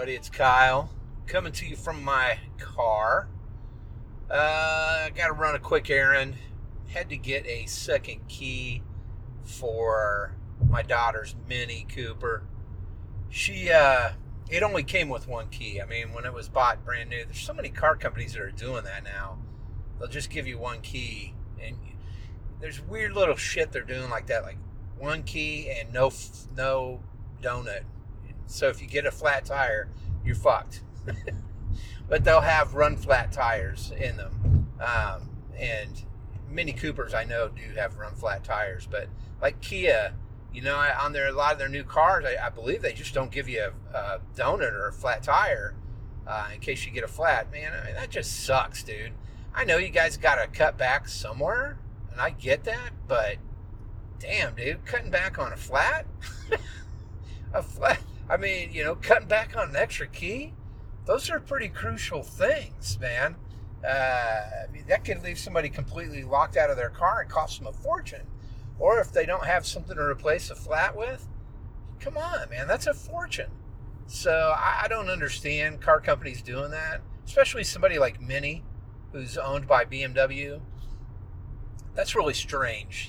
everybody. It's Kyle coming to you from my car. I got to run a quick errand. Had to get a second key for my daughter's Mini Cooper. It only came with one key. I mean, when it was bought brand new, there's so many car companies that are doing that now. They'll just give you one key, and there's weird little shit they're doing like that, like one key and no donut. So if you get a flat tire, you're fucked. But they'll have run flat tires in them. And Mini Coopers, I know, do have run flat tires. But like Kia, on a lot of their new cars, I believe they just don't give you a donut or a flat tire in case you get a flat. Man, I mean, that just sucks, dude. I know you guys got to cut back somewhere, and I get that, but damn, dude, cutting back on a flat? A flat? I mean, cutting back on an extra key? Those are pretty crucial things, man. I mean, that could leave somebody completely locked out of their car and cost them a fortune. Or if they don't have something to replace a flat with, come on, man, that's a fortune. So I don't understand car companies doing that, especially somebody like Mini, who's owned by BMW. That's really strange,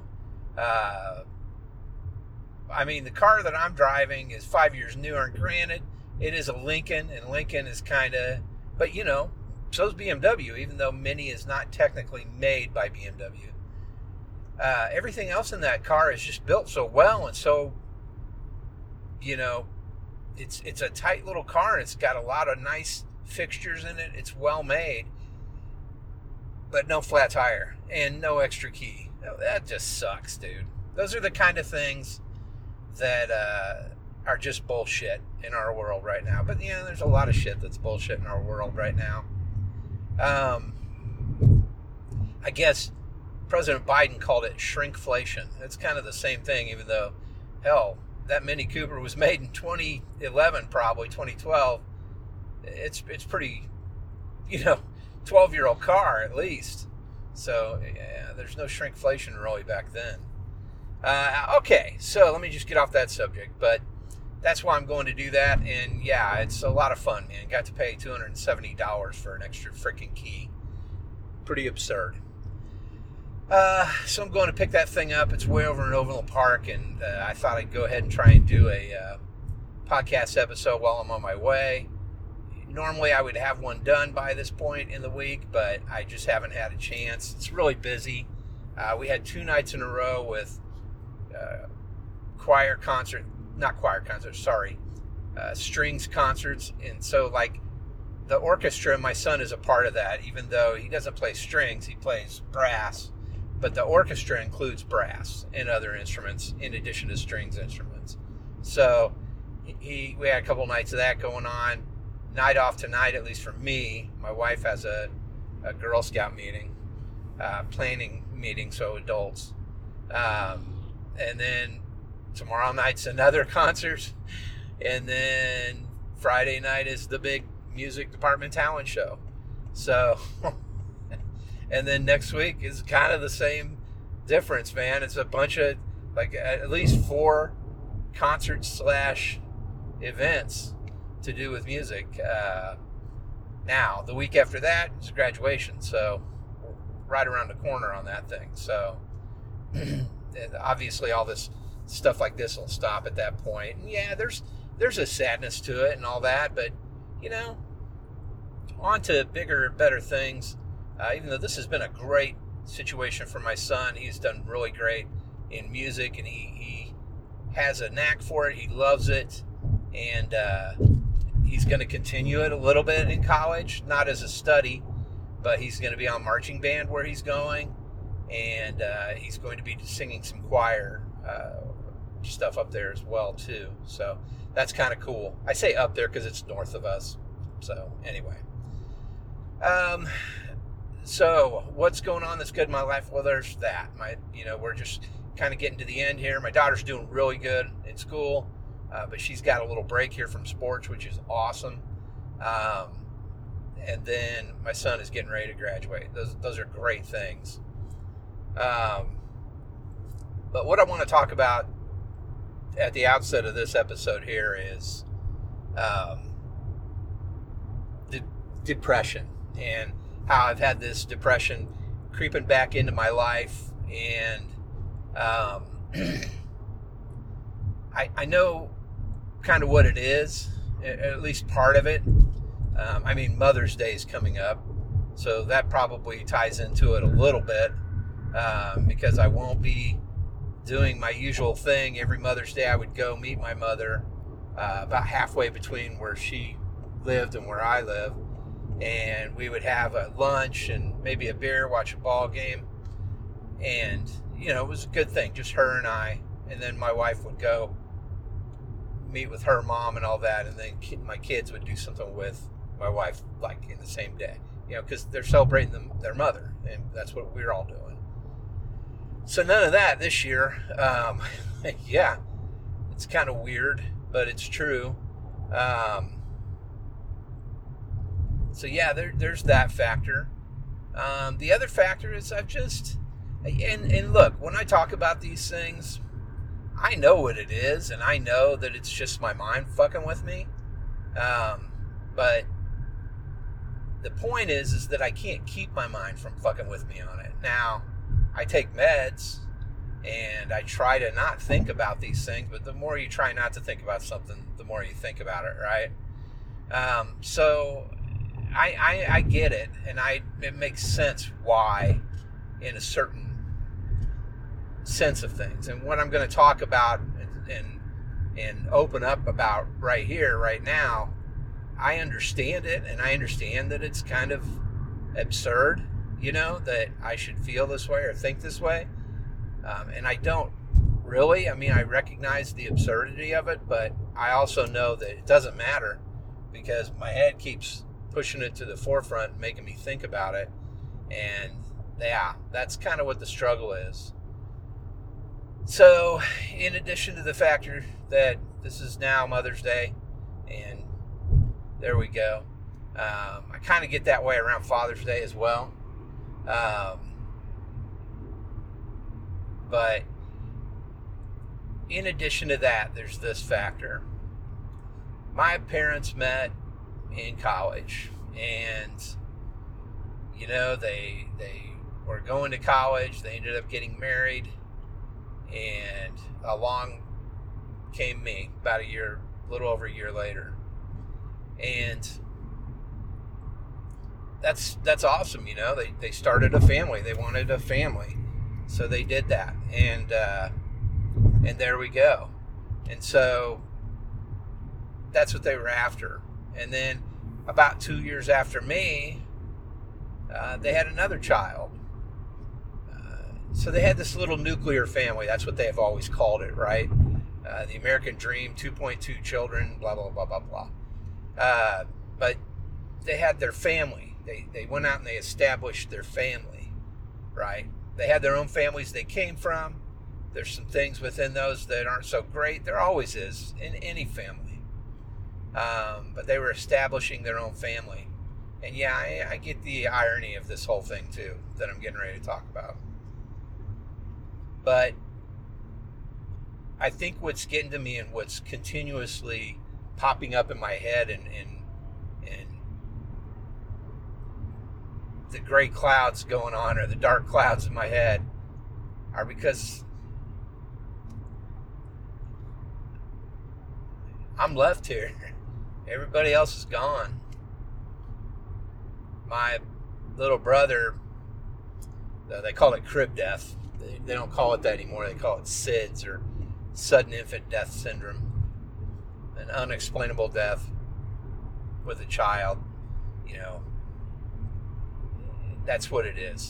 I mean, the car that I'm driving is 5 years newer, and granted, it is a Lincoln, and Lincoln is kind of, but so's BMW, even though Mini is not technically made by BMW. Everything else in that car is just built so well, and so, it's a tight little car, and it's got a lot of nice fixtures in it. It's well made, but no flat tire and no extra key. That just sucks, dude. Those are the kind of things that are just bullshit in our world right now. But there's a lot of shit that's bullshit in our world right now. I guess President Biden called it shrinkflation. It's kind of the same thing, even though, hell, that Mini Cooper was made in 2011, probably 2012. It's pretty, 12-year-old car at least. So yeah, there's no shrinkflation really back then. Okay, so let me just get off that subject, but that's why I'm going to do that, and yeah, it's a lot of fun, man. Got to pay $270 for an extra freaking key. Pretty absurd. So I'm going to pick that thing up. It's way over in Overland Park, and I thought I'd go ahead and try and do a podcast episode while I'm on my way. Normally I would have one done by this point in the week, but I just haven't had a chance. It's really busy. We had 2 nights in a row with strings concerts. And so, like, the orchestra, my son is a part of that, even though he doesn't play strings, he plays brass. But the orchestra includes brass and other instruments in addition to strings instruments. So we had a couple nights of that going on. Night off tonight, at least for me. My wife has a Girl Scout meeting, planning meeting, so adults. And then tomorrow night's another concert. And then Friday night is the big music department talent show. So, and then next week is kind of the same difference, man. It's a bunch of, like, at least 4 concerts / events to do with music. Now, the week after that is graduation, so right around the corner on that thing. So, obviously, all this stuff like this will stop at that point. And yeah, there's a sadness to it and all that, but on to bigger, better things. Even though this has been a great situation for my son, he's done really great in music, and he has a knack for it. He loves it, and he's going to continue it a little bit in college, not as a study, but he's going to be on marching band where he's going, and he's going to be singing some choir stuff up there as well too. So that's kind of cool. I say up there because it's north of us. So anyway, so what's going on that's good in my life? Well, there's that. We're just kind of getting to the end here. My daughter's doing really good in school, but she's got a little break here from sports, which is awesome. And then my son is getting ready to graduate. Those are great things. But what I want to talk about at the outset of this episode here is de- depression, and how I've had this depression creeping back into my life, and I know kind of what it is, at least part of it. I mean, Mother's Day is coming up, so that probably ties into it a little bit, because I won't be doing my usual thing. Every Mother's Day I would go meet my mother about halfway between where she lived and where I live, and we would have a lunch and maybe a beer, watch a ball game, and it was a good thing, just her and I. And then my wife would go meet with her mom and all that, and then my kids would do something with my wife, like in the same day, because they're celebrating their mother, and that's what we're all doing. So none of that this year. Yeah, it's kind of weird, but it's true. So yeah, there's that factor. The other factor is I've just, and look, when I talk about these things, I know what it is, and I know that it's just my mind fucking with me. But the point is that I can't keep my mind from fucking with me on it. Now, I take meds, and I try to not think about these things, but the more you try not to think about something, the more you think about it, right? So I get it, and it makes sense why, in a certain sense of things. And what I'm going to talk about and open up about right here, right now, I understand it, and I understand that it's kind of absurd, that I should feel this way or think this way. And I don't really. I mean, I recognize the absurdity of it, but I also know that it doesn't matter, because my head keeps pushing it to the forefront and making me think about it. And yeah, that's kind of what the struggle is. So, in addition to the factor that this is now Mother's Day, and there we go, I kind of get that way around Father's Day as well. But in addition to that, there's this factor. My parents met in college, and they were going to college. They ended up getting married, and along came me about a little over a year later, and that's awesome. They started a family. They wanted a family, so they did that, and there we go. And so that's what they were after. And then about 2 years after me, they had another child. So they had this little nuclear family. That's what they have always called it, right? The American Dream, 2.2 children, blah, blah, blah, blah, blah. But they had their family. They went out and they established their family, right? They had their own families they came from. There's some things within those that aren't so great. There always is in any family. But they were establishing their own family. And yeah, I get the irony of this whole thing too, that I'm getting ready to talk about. But I think what's getting to me and what's continuously popping up in my head and the gray clouds going on, or the dark clouds in my head, are because I'm left here. Everybody else is gone. My little brother, they call it crib death. They don't call it that anymore. They call it SIDS, or sudden infant death syndrome. An unexplainable death with a child. That's what it is.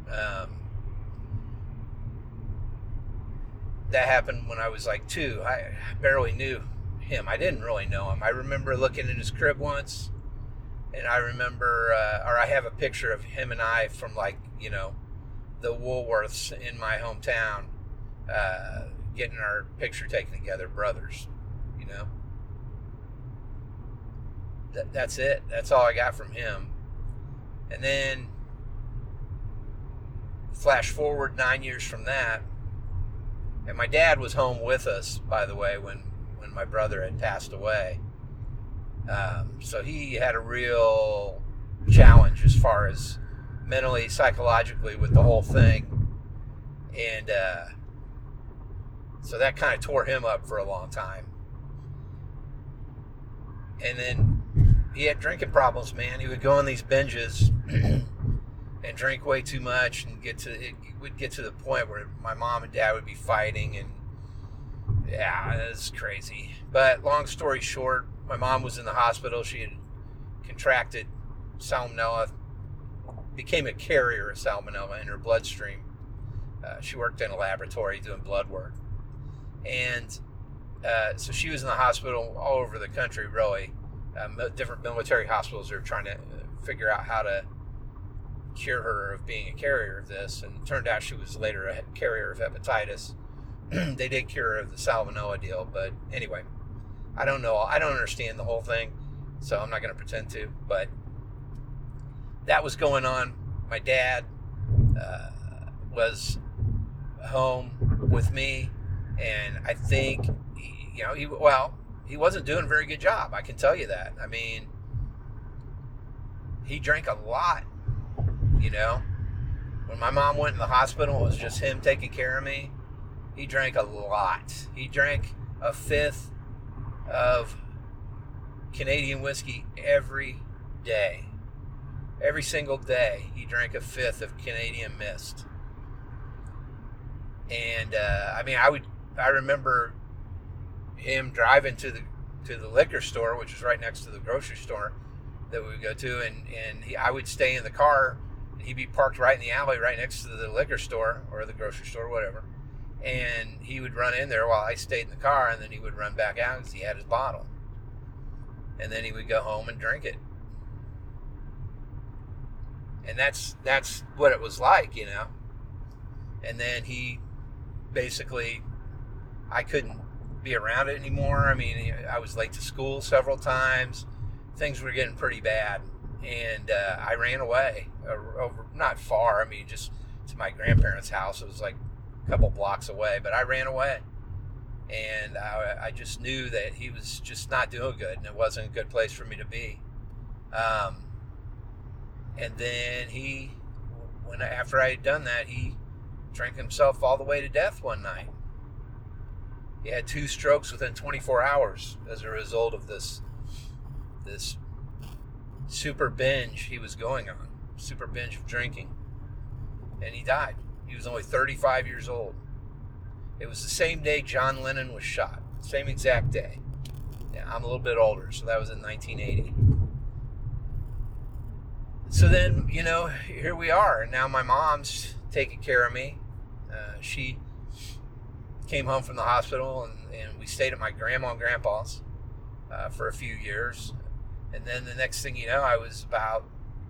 That happened when I was like 2. I barely knew him. I didn't really know him. I remember looking in his crib once, and I remember, or I have a picture of him and I from the Woolworths in my hometown, getting our picture taken together, brothers, That's it. That's all I got from him. And then flash forward 9 years from that, and my dad was home with us, by the way, when my brother had passed away. So he had a real challenge as far as mentally, psychologically with the whole thing. And so that kind of tore him up for a long time. And then he had drinking problems, man. He would go on these binges and drink way too much, and it would get to the point where my mom and dad would be fighting, and yeah, it was crazy. But long story short, my mom was in the hospital. She had contracted salmonella, became a carrier of salmonella in her bloodstream. She worked in a laboratory doing blood work. And so she was in the hospital all over the country, really. Different military hospitals are trying to figure out how to cure her of being a carrier of this. And it turned out she was later a carrier of hepatitis. They did cure her of the salmonella deal. But anyway, I don't know. I don't understand the whole thing, so I'm not going to pretend to. But that was going on. My dad was home with me, and I think, he wasn't doing a very good job. I can tell you that. I mean, he drank a lot, When my mom went in the hospital, it was just him taking care of me. He drank a lot. He drank a fifth of Canadian whiskey every day. Every single day, he drank a fifth of Canadian Mist. And I remember him driving to the liquor store, which is right next to the grocery store that we would go to, and I would stay in the car, and he'd be parked right in the alley right next to the liquor store or the grocery store, whatever. And he would run in there while I stayed in the car, and then he would run back out because he had his bottle. And then he would go home and drink it. And that's what it was like, And then he basically, I couldn't be around it anymore. I mean, I was late to school several times. Things were getting pretty bad. And I ran away, over, not far, just to my grandparents' house. It was like a couple blocks away, but I ran away. And I just knew that he was just not doing good, and it wasn't a good place for me to be. And then after I had done that, he drank himself all the way to death one night. He had 2 strokes within 24 hours as a result of this super binge he was going on, super binge of drinking. And he died. He was only 35 years old. It was the same day John Lennon was shot, same exact day. Yeah, I'm a little bit older, so that was in 1980. So then, here we are. And now my mom's taking care of me. She came home from the hospital, and we stayed at my grandma and grandpa's for a few years. And then the next thing you know, I was about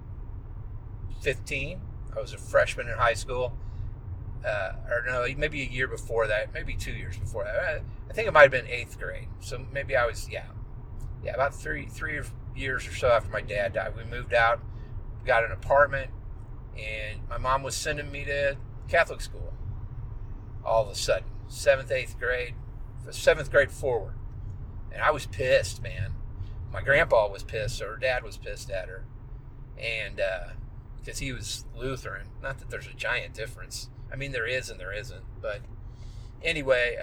15. I was a freshman in high school. Or no, maybe a year before that, maybe 2 years before that. I think it might have been 8th grade. So maybe I was, about three years or so after my dad died. We moved out, got an apartment, and my mom was sending me to Catholic school all of a sudden, 7th, 8th grade, 7th grade forward. And I was pissed, man. My grandpa was pissed, so her dad was pissed at her. And because he was Lutheran. Not that there's a giant difference. I mean, there is and there isn't. But anyway,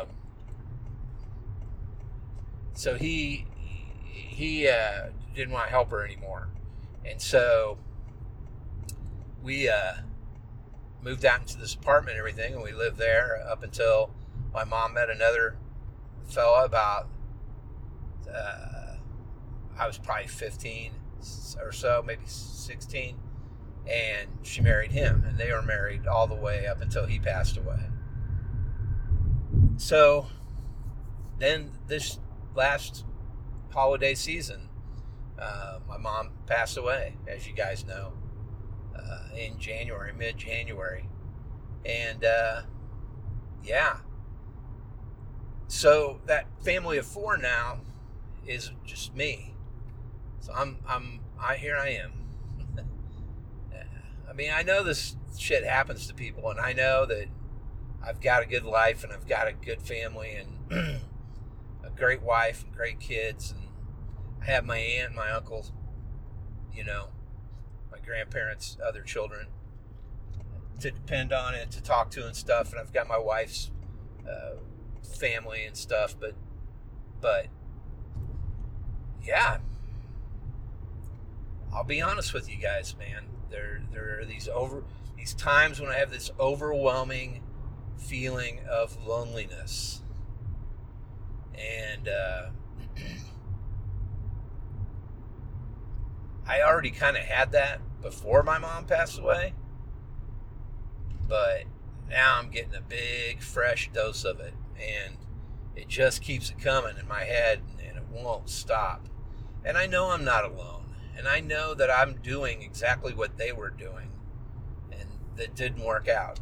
so he didn't want to help her anymore. And so we moved out into this apartment and everything, and we lived there up until my mom met another fella about, I was probably 15 or so, maybe 16, and she married him, and they were married all the way up until he passed away. So then this last holiday season, my mom passed away, as you guys know, in January, mid-January. And so that family of 4 now is just me. So here I am. I mean, I know this shit happens to people, and I know that I've got a good life, and I've got a good family, and a great wife, and great kids, I have my aunt, my uncles, my grandparents, other children to depend on and to talk to and stuff. And I've got my wife's family and stuff. But yeah, I'll be honest with you guys, man. There are these times when I have this overwhelming feeling of loneliness. And I already kind of had that before my mom passed away. But now I'm getting a big, fresh dose of it. And it just keeps coming in my head, and it won't stop. And I know I'm not alone. And I know that I'm doing exactly what they were doing. And that didn't work out,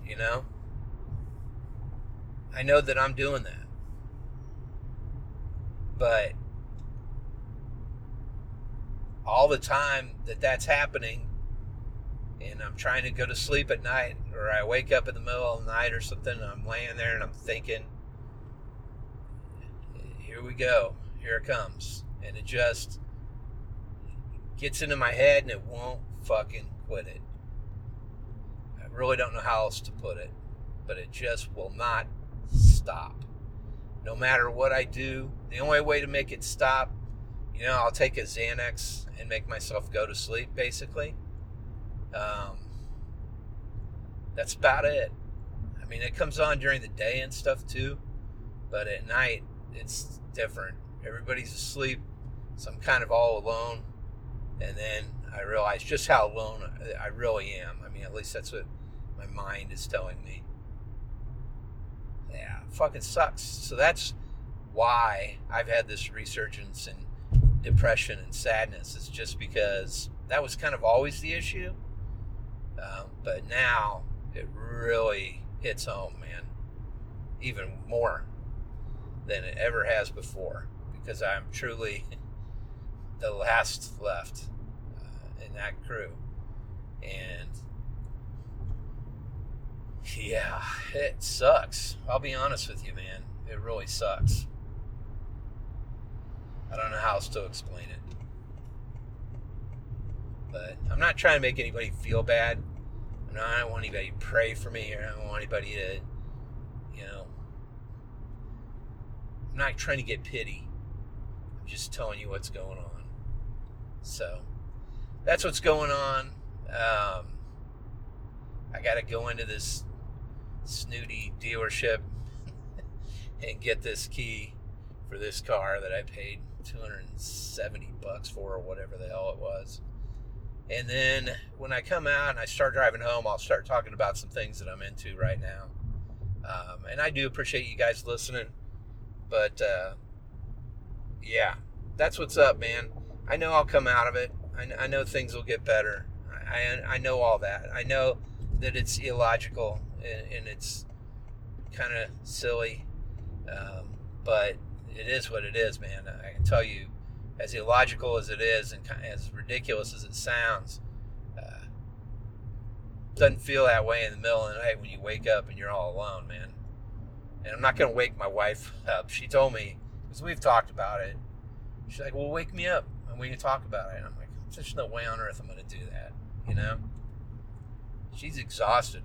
I know that I'm doing that. But all the time that that's happening, and I'm trying to go to sleep at night, or I wake up in the middle of the night or something, and I'm laying there and I'm thinking, here we go, here it comes. And it just gets into my head and it won't fucking quit it. I really don't know how else to put it, but it just will not stop. No matter what I do, the only way to make it stop, I'll take a Xanax and make myself go to sleep, basically. That's about it. I mean, it comes on during the day and stuff too, but at night, it's different. Everybody's asleep, so I'm kind of all alone, and then I realize just how alone I really am. I mean, at least that's what my mind is telling me. Yeah, it fucking sucks. So that's why I've had this resurgence in depression and sadness. It's just because that was kind of always the issue. But now it really hits home, man. Even more than it ever has before. Because I'm truly the last left in that crew. And yeah, it sucks. I'll be honest with you, man. It really sucks. I don't know how else to explain it. But I'm not trying to make anybody feel bad. I don't want anybody to pray for me, or I don't want anybody to, I'm not trying to get pity. I'm just telling you what's going on. So, that's what's going on. I got to go into this snooty dealership and get this key for this car that I paid $270 for, or whatever the hell it was. And then when I come out and I start driving home, I'll start talking about some things that I'm into right now. And I do appreciate you guys listening. But, yeah, that's what's up, man. I know I'll come out of it. I know things will get better. I know all that. I know that it's illogical and it's kind of silly. But it is what it is, man. I can tell you, as illogical as it is and as ridiculous as it sounds, doesn't feel that way in the middle of the night when you wake up and you're all alone, man. And I'm not going to wake my wife up. She told me, because we've talked about it, she's like, well, wake me up and we can talk about it. And I'm like, there's no way on earth I'm going to do that, She's exhausted.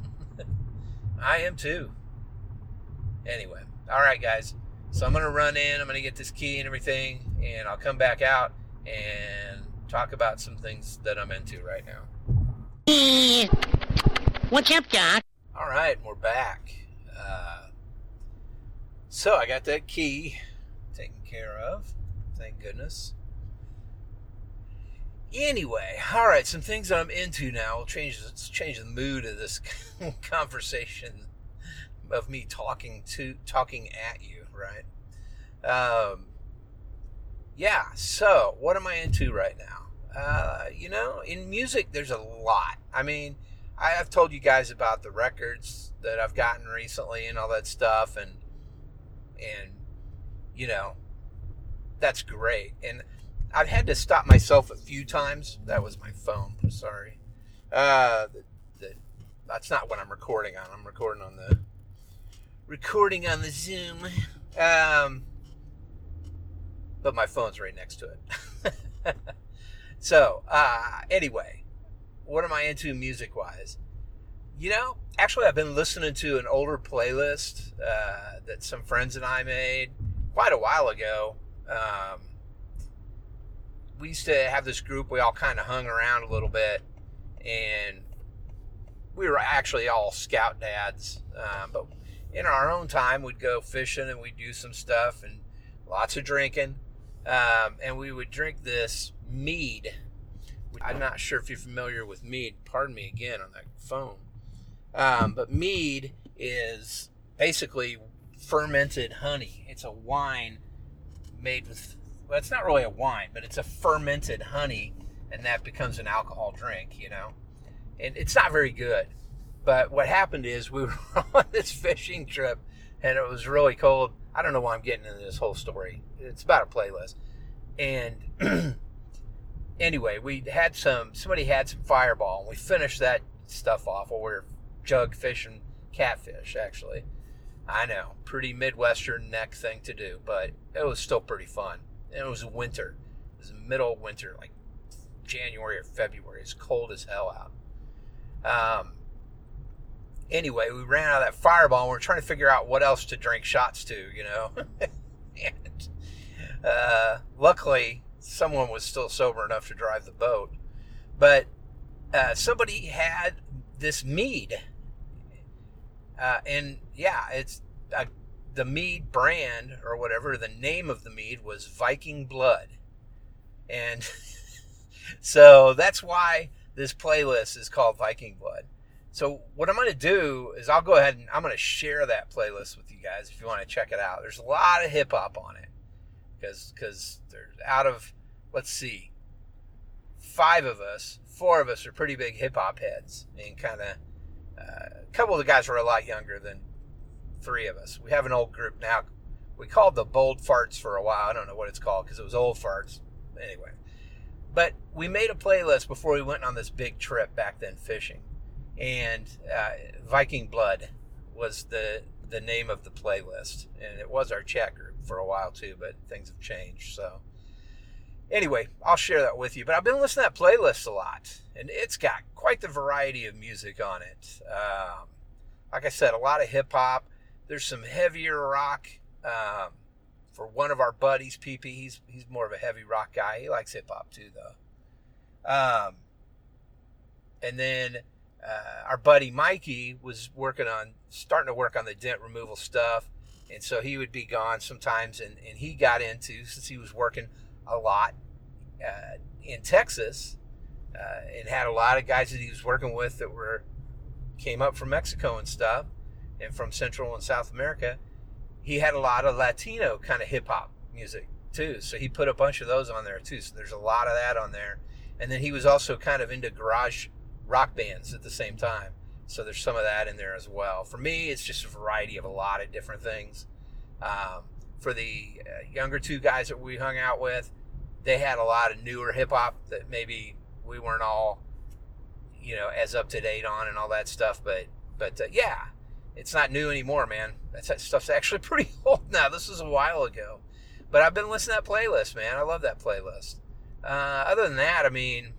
I am too. Anyway, all right, guys. So I'm going to run in, I'm going to get this key and everything, and I'll come back out and talk about some things that I'm into right now. What's up, Doc? All right, we're back. So I got that key taken care of. Thank goodness. Anyway, all right, some things that I'm into now. Let's change the mood of this conversation of me talking at you, right? Yeah, so what am I into right now? In music, there's a lot. I mean, I've told you guys about the records that I've gotten recently and all that stuff, and that's great. And I've had to stop myself a few times. That was my phone. Sorry. That's not what I'm recording on. I'm recording on the Zoom. But my phone's right next to it. So, anyway, what am I into music-wise? Actually, I've been listening to an older playlist that some friends and I made quite a while ago. We used to have this group. We all kind of hung around a little bit, and we were actually all scout dads. But in our own time, we'd go fishing and we'd do some stuff and lots of drinking. And we would drink this mead. I'm not sure if you're familiar with mead. Pardon me again on that phone. But mead is basically fermented honey. It's a wine made with, well, it's not really a wine, but it's a fermented honey, and that becomes an alcohol drink, And it's not very good. But what happened is we were on this fishing trip, and it was really cold. I don't know why I'm getting into this whole story. It's about a playlist. And anyway, somebody had some Fireball, and we finished that stuff off while we were jug fishing catfish, actually. I know, pretty Midwestern neck thing to do, but it was still pretty fun. And it was winter. It was middle of winter, like January or February. It's cold as hell out. Anyway, we ran out of that Fireball, and we were trying to figure out what else to drink shots to, And luckily, someone was still sober enough to drive the boat. But somebody had this mead. And yeah, it's the mead brand or whatever. The name of the mead was Viking Blood. And so that's why this playlist is called Viking Blood. So what I'm going to do is I'll go ahead and I'm going to share that playlist with you guys if you want to check it out. There's a lot of hip hop on it because there's out of, let's see, 4 of us are pretty big hip hop heads, and kind of a couple of the guys were a lot younger than 3 of us. We have an old group now. We called the Bold Farts for a while. I don't know what it's called because it was old farts. Anyway, but we made a playlist before we went on this big trip back then fishing. And Viking Blood was the name of the playlist. And it was our chat group for a while too, but things have changed. So anyway, I'll share that with you. But I've been listening to that playlist a lot. And it's got quite the variety of music on it. Like I said, a lot of hip hop. There's some heavier rock. For one of our buddies, PP, he's more of a heavy rock guy. He likes hip hop too, though. And then our buddy Mikey was starting to work on the dent removal stuff, and so he would be gone sometimes. And he got into, since he was working a lot in Texas, and had a lot of guys that he was working with that came up from Mexico and stuff, and from Central and South America. He had a lot of Latino kind of hip-hop music, too. So he put a bunch of those on there, too. So there's a lot of that on there. And then he was also kind of into garage rock bands at the same time. So there's some of that in there as well. For me, it's just a variety of a lot of different things. For the younger 2 guys that we hung out with, they had a lot of newer hip-hop that maybe we weren't all, as up-to-date on and all that stuff. But yeah. It's not new anymore, man. That stuff's actually pretty old now. This was a while ago. But I've been listening to that playlist, man. I love that playlist. Other than that, I mean,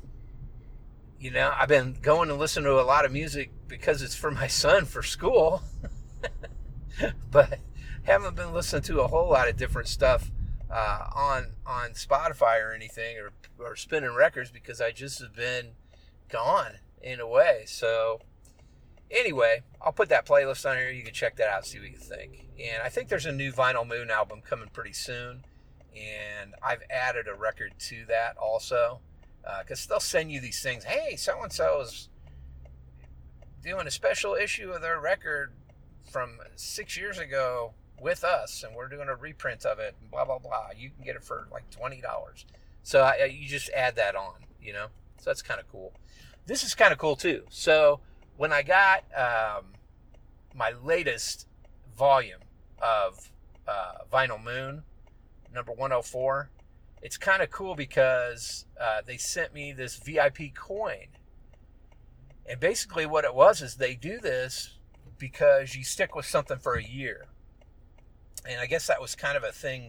I've been going to listen to a lot of music because it's for my son for school. But haven't been listening to a whole lot of different stuff on Spotify or anything or spinning records because I just have been gone in a way. So anyway, I'll put that playlist on here. You can check that out, see what you think. And I think there's a new Vinyl Moon album coming pretty soon. And I've added a record to that also. Because they'll send you these things. Hey, so-and-so is doing a special issue of their record from 6 years ago with us. And we're doing a reprint of it. And blah, blah, blah. You can get it for like $20. So you just add that on, So that's kind of cool. This is kind of cool too. So when I got my latest volume of Vinyl Moon, number 104, it's kind of cool because they sent me this VIP coin. And basically what it was is they do this because you stick with something for a year. And I guess that was kind of a thing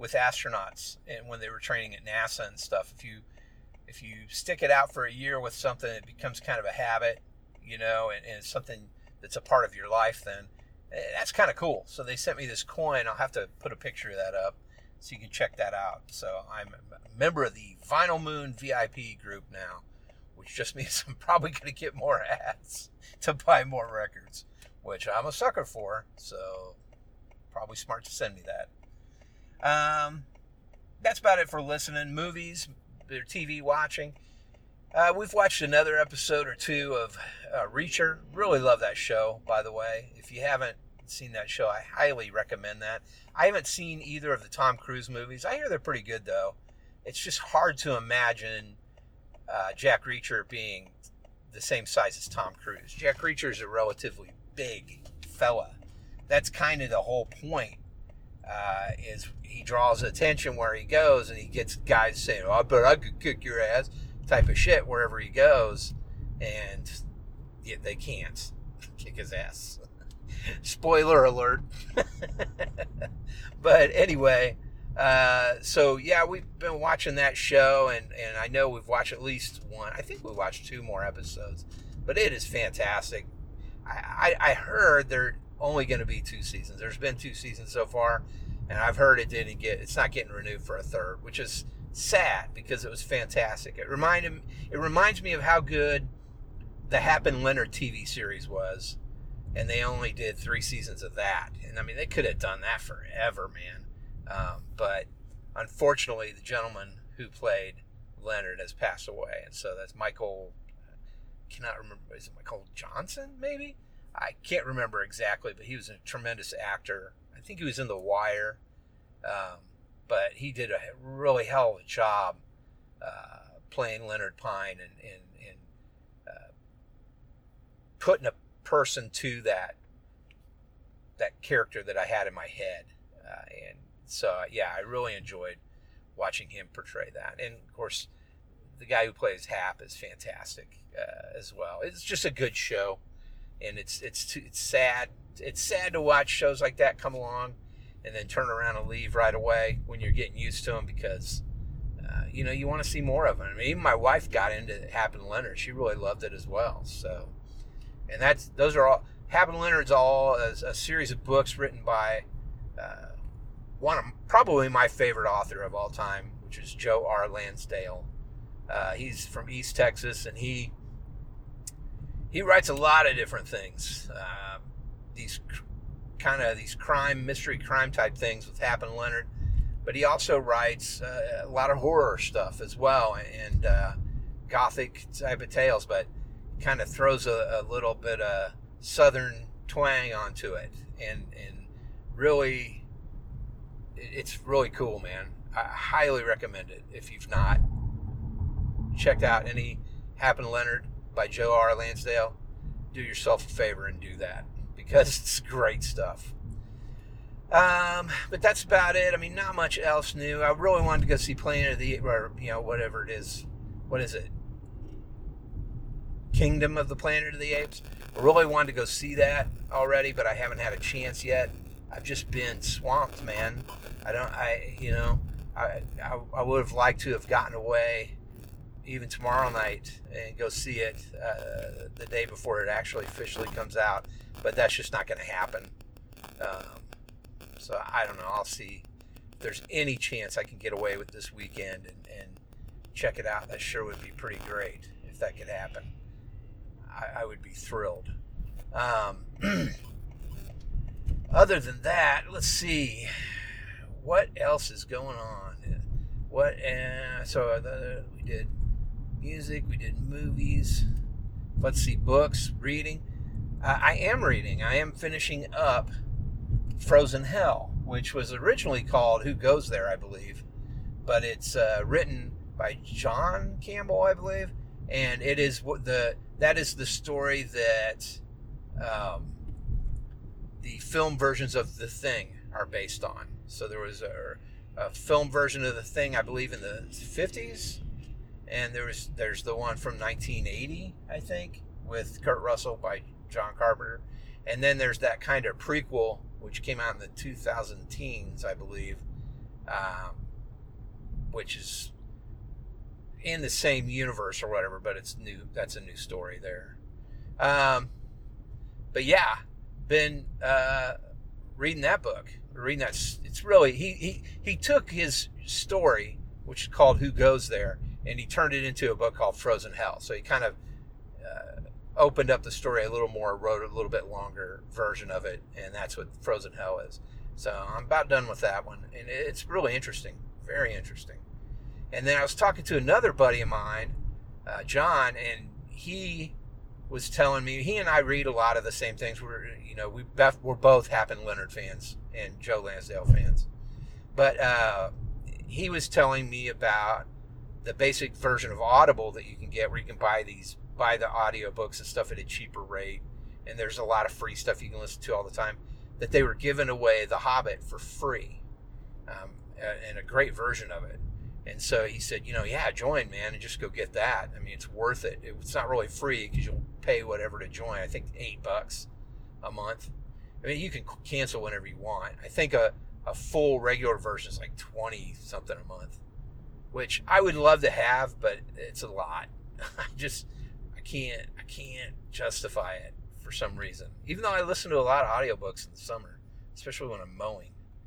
with astronauts and when they were training at NASA and stuff. If you stick it out for a year with something, it becomes kind of a habit, and it's something that's a part of your life, then that's kind of cool. So they sent me this coin. I'll have to put a picture of that up so you can check that out. So I'm a member of the Vinyl Moon VIP group now, which just means I'm probably going to get more ads to buy more records, which I'm a sucker for. So probably smart to send me that. That's about it for listening. Movies, or TV watching. We've watched another episode or two of Reacher. Really love that show, by the way. If you haven't seen that show, I highly recommend that. I haven't seen either of the Tom Cruise movies. I hear they're pretty good, though. It's just hard to imagine Jack Reacher being the same size as Tom Cruise. Jack Reacher is a relatively big fella. That's kind of the whole point. Is he draws attention where he goes, and he gets guys saying, "Oh, I bet I could kick your ass," type of shit wherever he goes, and yet they can't kick his ass. Spoiler alert. But anyway, so yeah, we've been watching that show, and I know we've watched at least one. I think we watched 2 more episodes, but it is fantastic. I heard they're only going to be 2 seasons. There's been 2 seasons so far, and I've heard it's not getting renewed for a 3rd, which is sad because it was fantastic. It reminds me of how good the Hap and Leonard TV series was, and they only did 3 seasons of that. And I mean, they could have done that forever, man. But unfortunately, the gentleman who played Leonard has passed away, and so that's Michael. Cannot remember. Is it Michael Johnson? Maybe. I can't remember exactly, but he was a tremendous actor. I think he was in The Wire, but he did a really hell of a job playing Leonard Pine and putting a person to that character that I had in my head. And so, yeah, I really enjoyed watching him portray that. And, of course, the guy who plays Hap is fantastic as well. It's just a good show. And it's sad. It's sad to watch shows like that come along and then turn around and leave right away when you're getting used to them because, you want to see more of them. I mean, even my wife got into Hap and Leonard. She really loved it as well. So, and those are all, Hap and Leonard's all a series of books written by one of probably my favorite author of all time, which is Joe R. Lansdale. He's from East Texas, and he writes a lot of different things. These mystery crime type things with Hap and Leonard, but he also writes a lot of horror stuff as well, and gothic type of tales, but kind of throws a little bit of southern twang onto it, and really, it's really cool, man. I highly recommend it. If you've not checked out any Hap and Leonard by Joe R. Lansdale, do yourself a favor and do that, because it's great stuff. But that's about it. I mean, not much else new. I really wanted to go see Planet of the Apes, or whatever it is. What is it? Kingdom of the Planet of the Apes. I really wanted to go see that already, but I haven't had a chance yet. I've just been swamped, man. I would have liked to have gotten away even tomorrow night and go see it the day before it actually officially comes out, but that's just not going to happen. So I don't know. I'll see if there's any chance I can get away with this weekend and check it out. That sure would be pretty great if that could happen. I would be thrilled. Other than that, let's see what else is going on. We did music, we did movies. Let's see, books, reading. I am finishing up Frozen Hell, which was originally called Who Goes There, I believe, but it's written by John Campbell, I believe, and it is that is the story that the film versions of The Thing are based on. So there was a film version of The Thing, I believe, in the 50s, and there's the one from 1980, I think, with Kurt Russell by John Carpenter, and then there's that kind of prequel which came out in the 2010s, I believe, which is in the same universe or whatever, but it's new. That's a new story there. But yeah, been reading that book. Reading that, it's really he took his story, which is called Who Goes There, and he turned it into a book called Frozen Hell. So he kind of opened up the story a little more, wrote a little bit longer version of it, and that's what Frozen Hell is. So I'm about done with that one, and it's really interesting, very interesting. And then I was talking to another buddy of mine, John, and he was telling me, he and I read a lot of the same things. We're both Happen Leonard fans and Joe Lansdale fans. But he was telling me about the basic version of Audible that you can get, where you can buy the audiobooks and stuff at a cheaper rate. And there's a lot of free stuff you can listen to all the time. That they were giving away The Hobbit for free, and a great version of it. And so he said, join, man, and just go get that. I mean, it's worth it. It's not really free because you'll pay whatever to join. I think $8 a month. I mean, you can cancel whenever you want. I think a full regular version is like 20 something a month, which I would love to have, but it's a lot. I can't justify it for some reason. Even though I listen to a lot of audiobooks in the summer, especially when I'm mowing.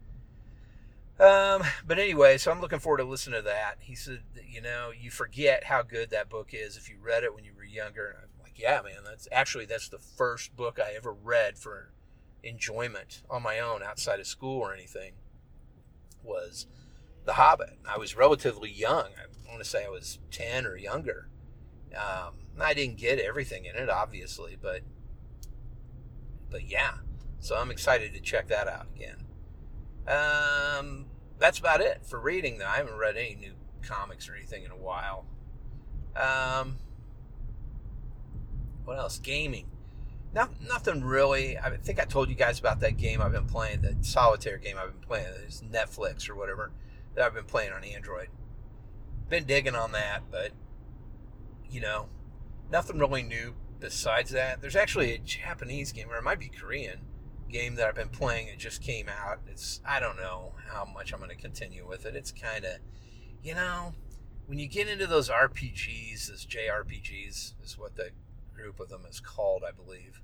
But anyway, so I'm looking forward to listening to that. He said, you forget how good that book is if you read it when you were younger. And I'm like, yeah, man, that's the first book I ever read for enjoyment on my own outside of school or anything, was The Hobbit. I was relatively young. I want to say I was 10 or younger. I didn't get everything in it, obviously, but yeah. So I'm excited to check that out again. That's about it for reading, though. I haven't read any new comics or anything in a while. What else? Gaming. Nothing really. I think I told you guys about that game I've been playing, the solitaire game I've been playing. It's Netflix or whatever that I've been playing on Android. Been digging on that, but, nothing really new besides that. There's actually a Japanese game, or it might be Korean, game that I've been playing. It just came out. I don't know how much I'm going to continue with it. It's kind of, when you get into those RPGs, those JRPGs is what the group of them is called, I believe.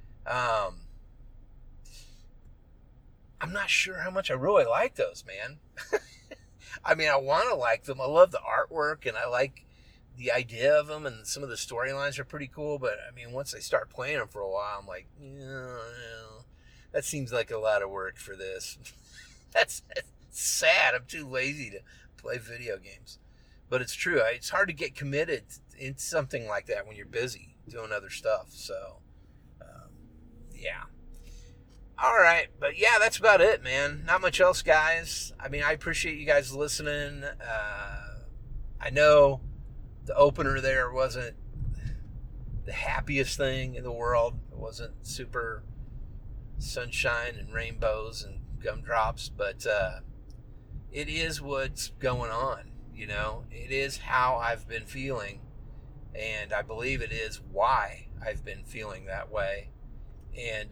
I'm not sure how much I really like those, man. I mean, I want to like them. I love the artwork and I like the idea of them, and some of the storylines are pretty cool, but I mean, once I start playing them for a while, I'm like, that seems like a lot of work for this. That's sad. I'm too lazy to play video games. But it's true. It's hard to get committed in something like that when you're busy doing other stuff. So, yeah. All right. But yeah, that's about it, man. Not much else, guys. I mean, I appreciate you guys listening. I know the opener there wasn't the happiest thing in the world. It wasn't super sunshine and rainbows and gumdrops, but it is what's going on. It is how I've been feeling, and I believe it is why I've been feeling that way. And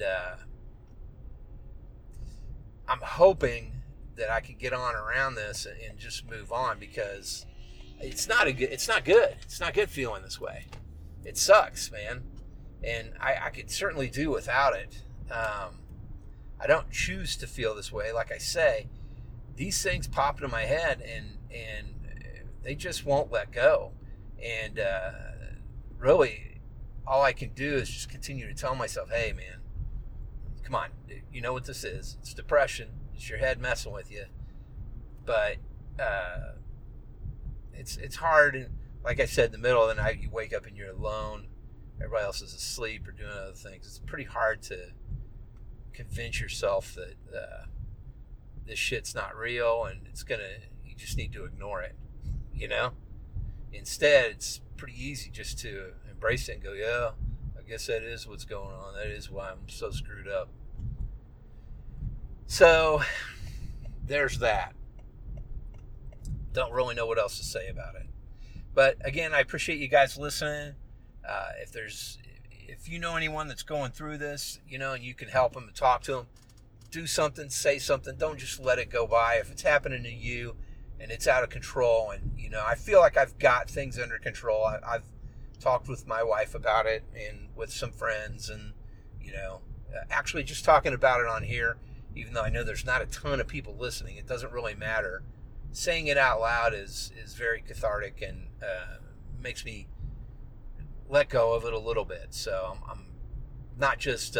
I'm hoping that I can get on around this and just move on, because it's not good. It's not good feeling this way. It sucks, man. And I could certainly do without it. I don't choose to feel this way. Like I say, these things pop into my head and they just won't let go. And really, all I can do is just continue to tell myself, hey, man, come on. You know what this is. It's depression. It's your head messing with you. But it's hard. And like I said, in the middle of the night, you wake up and you're alone. Everybody else is asleep or doing other things. It's pretty hard to convince yourself that this shit's not real and you just need to ignore it, Instead, it's pretty easy just to embrace it and go, yeah, I guess that is what's going on. That is why I'm so screwed up. So, there's that. Don't really know what else to say about it. But again, I appreciate you guys listening. If you know anyone that's going through this, and you can help them and talk to them, do something, say something. Don't just let it go by. If it's happening to you and it's out of control, and I feel like I've got things under control. I've talked with my wife about it and with some friends, and actually just talking about it on here, even though I know there's not a ton of people listening, it doesn't really matter. Saying it out loud is very cathartic and makes me let go of it a little bit. So I'm not just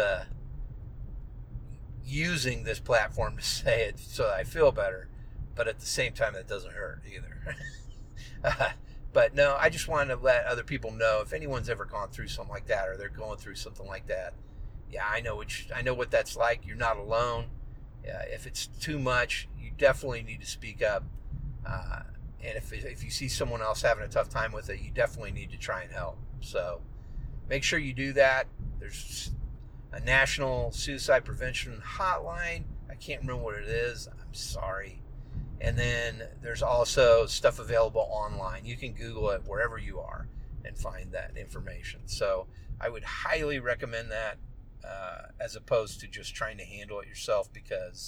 using this platform to say it so that I feel better, but at the same time that doesn't hurt either. But no, I just wanted to let other people know, if anyone's ever gone through something like that, or they're going through something like that, yeah, I know what that's like. You're not alone. If it's too much, you definitely need to speak up. And if you see someone else having a tough time with it, you definitely need to try and help. So make sure you do that. There's a national suicide prevention hotline. I can't remember what it is. I'm sorry. And then there's also stuff available online. You can Google it wherever you are and find that information. So I would highly recommend that as opposed to just trying to handle it yourself, because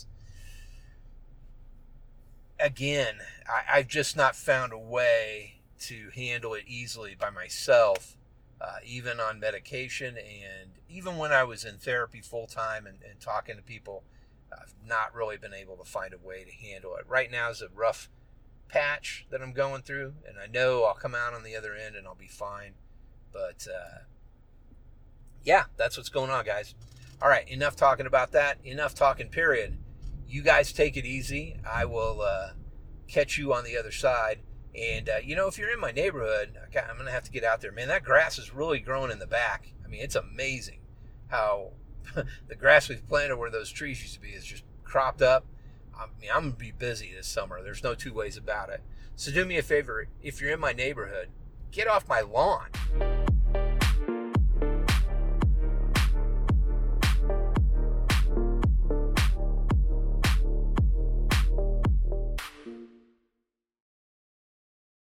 again, I've just not found a way to handle it easily by myself, even on medication, and even when I was in therapy full-time and talking to people, I've not really been able to find a way to handle it. Right now is a rough patch that I'm going through, and I know I'll come out on the other end and I'll be fine. But yeah, that's what's going on, guys. All right, enough talking about that. Enough talking, period. You guys take it easy. I will catch you on the other side. And, if you're in my neighborhood, I'm going to have to get out there. Man, that grass is really growing in the back. I mean, it's amazing how the grass we've planted where those trees used to be is just cropped up. I mean, I'm going to be busy this summer. There's no two ways about it. So do me a favor. If you're in my neighborhood, get off my lawn.